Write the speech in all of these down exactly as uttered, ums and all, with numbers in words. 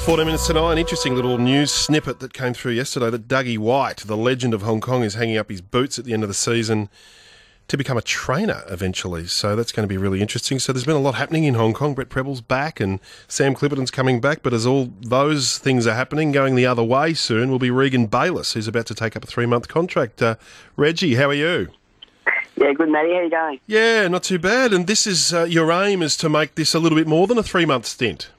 fourteen minutes to nine. Interesting little news snippet that came through yesterday that Dougie White, the legend of Hong Kong, is hanging up his boots at the end of the season to become a trainer eventually. So that's going to be really interesting. So there's been a lot happening in Hong Kong. Brett Preble's back and Sam Clipperton's coming back. But as all those things are happening, going the other way soon will be Regan Bayliss, who's about to take up a three-month contract. Uh, Reggie, how are you? Yeah, good, Matty. How you going? Yeah, not too bad. And this is uh, your aim is to make this a little bit more than a three-month stint.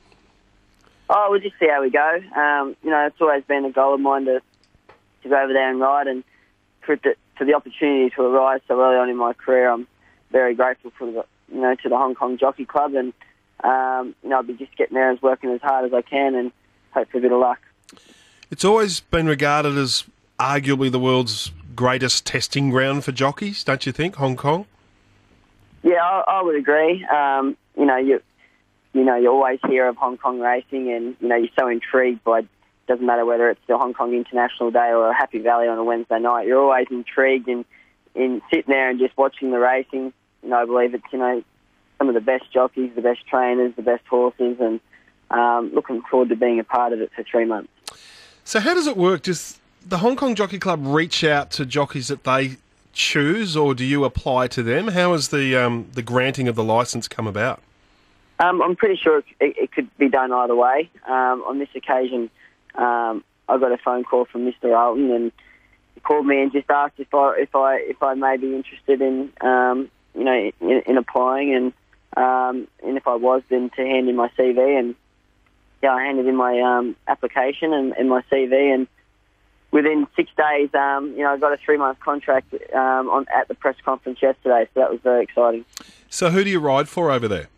Oh, we'll just see how we go. Um, you know, it's always been a goal of mine to, to go over there and ride, and for it to, for the opportunity to arise so early on in my career, I'm very grateful for the, you know, to the Hong Kong Jockey Club, and um, you know, I'll be just getting there and working as hard as I can, and hope for a bit of luck. It's always been regarded as arguably the world's greatest testing ground for jockeys, don't you think, Hong Kong? Yeah, I, I would agree. Um, you know, you you know, you always hear of Hong Kong racing, and you know, you're so intrigued by. Doesn't matter whether it's the Hong Kong International Day or a Happy Valley on a Wednesday night. You're always intrigued in, in sitting there and just watching the racing. You know, I believe it's, you know, some of the best jockeys, the best trainers, the best horses, and um, looking forward to being a part of it for three months. So how does it work? Does the Hong Kong Jockey Club reach out to jockeys that they choose, or do you apply to them? How has the um, the granting of the licence come about? Um, I'm pretty sure it, it could be done either way. Um, on this occasion, Um, I got a phone call from Mister Alton, and he called me and just asked if I if I if I may be interested in um, you know in, in applying, and um, and if I was, then to hand in my C V. And yeah, I handed in my um, application and, and my C V, and within six days, um, you know, I got a three month contract um, on at the press conference yesterday. So that was very exciting. So who do you ride for over there?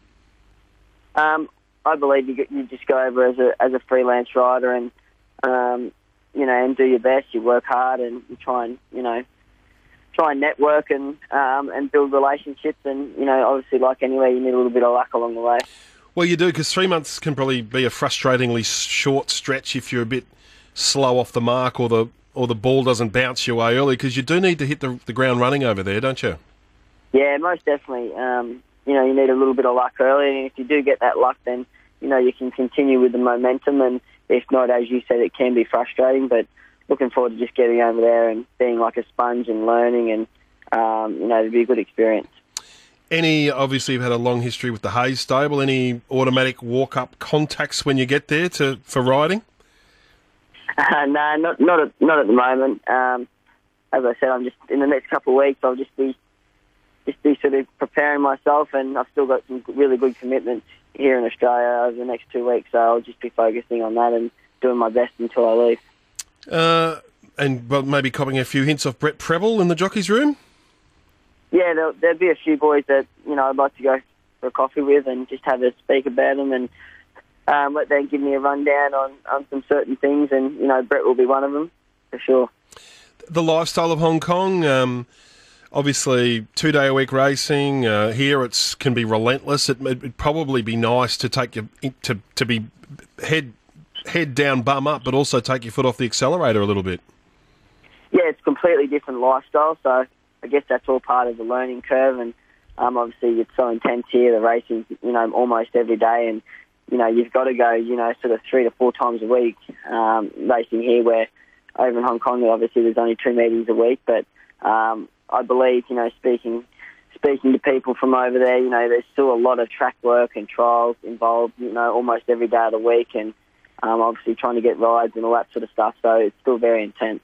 Um, I believe you you just go over as a as a freelance rider, and Um, you know, and do your best. You work hard, and you try and, you know, try and network and um, and build relationships. And you know, obviously, like anywhere, you need a little bit of luck along the way. Well, you do, because three months can probably be a frustratingly short stretch if you're a bit slow off the mark, or the or the ball doesn't bounce your way early. Because you do need to hit the the ground running over there, don't you? Yeah, most definitely. Um, you know, you need a little bit of luck early, and if you do get that luck, then you know you can continue with the momentum. And if not, as you said, it can be frustrating, but looking forward to just getting over there and being like a sponge and learning, and, um, you know, it'd be a good experience. Any, obviously you've had a long history with the Hayes stable, any automatic walk-up contacts when you get there to for riding? Uh, no, not not at, not at the moment. Um, as I said, I'm just, in the next couple of weeks, I'll just be, just be sort of preparing myself, and I've still got some really good commitments here in Australia over the next two weeks, so I'll just be focusing on that and doing my best until I leave. Uh, and well, maybe copying a few hints off Brett Preble in the jockeys' room? Yeah, there'll, there'll be a few boys that, you know, I'd like to go for a coffee with and just have a speak about them, and um, let them give me a rundown on, on some certain things, and, you know, Brett will be one of them, for sure. The lifestyle of Hong Kong, um, obviously two-day-a-week racing. Uh, here it can be relentless. It, it'd probably be nice to take you to to be head head down, bum up, but also take your foot off the accelerator a little bit. Yeah, it's a completely different lifestyle. So I guess that's all part of the learning curve. And um, obviously, it's so intense here. The racing, you know, almost every day, and you know, you've got to go, you know, sort of three to four times a week um, racing here. Where over in Hong Kong, obviously, there's only two meetings a week, but um, I believe, you know, speaking speaking to people from over there, you know, there's still a lot of track work and trials involved, you know, almost every day of the week, and um, obviously trying to get rides and all that sort of stuff. So it's still very intense.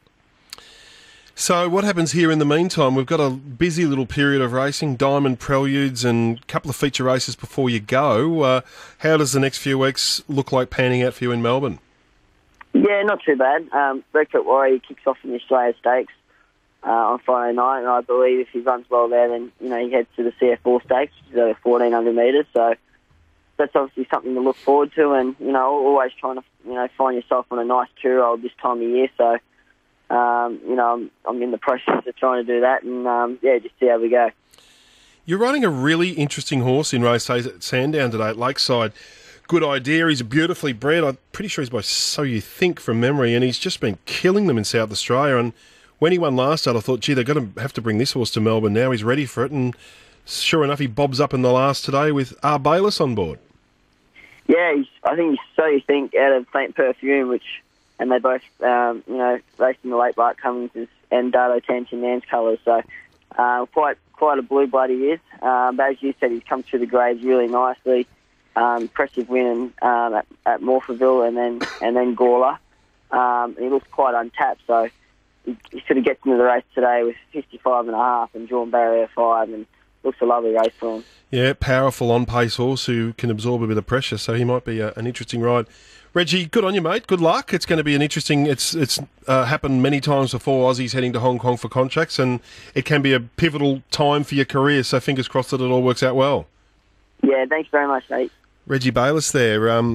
So what happens here in the meantime? We've got a busy little period of racing, Diamond Preludes and a couple of feature races before you go. Uh, how does the next few weeks look like panning out for you in Melbourne? Yeah, not too bad. Um, Redcoat Warrior kicks off in the Australia Stakes Uh, on Friday night, and I believe if he runs well there, then you know he heads to the C F four Stakes, which is over fourteen hundred metres. So that's obviously something to look forward to, and you know always trying to you know find yourself on a nice two-year-old this time of year. So um, you know I'm I'm in the process of trying to do that, and um, yeah, just see how we go. You're riding a really interesting horse in race days at Sandown today at Lakeside. Good idea. He's beautifully bred. I'm pretty sure he's by So You Think from memory, and he's just been killing them in South Australia. And when he won last start, I thought, gee, they're going to have to bring this horse to Melbourne now. He's ready for it. And sure enough, he bobs up in the last today with R. Bayliss on board. Yeah, he's, I think he's so you think out of Saint Perfume, which, and they both, um, you know, raced in the late Bart Cummings and Dardo Tanchen Man's colours. So uh, quite quite a blue blood he is. Um, but as you said, he's come through the grades really nicely. Um, impressive win um, at, at Morphettville and then and then Gawler. Um, and he looks quite untapped, so he, he sort of gets into the race today with fifty-five and a half and drawn barrier five, and looks a lovely race for him. Yeah, powerful on-pace horse who can absorb a bit of pressure, so he might be a, an interesting ride. Reggie, good on you, mate. Good luck. It's going to be an interesting... It's it's uh, happened many times before, Aussies heading to Hong Kong for contracts, and it can be a pivotal time for your career, so fingers crossed that it all works out well. Yeah, thanks very much, mate. Reggie Bayliss there. Um,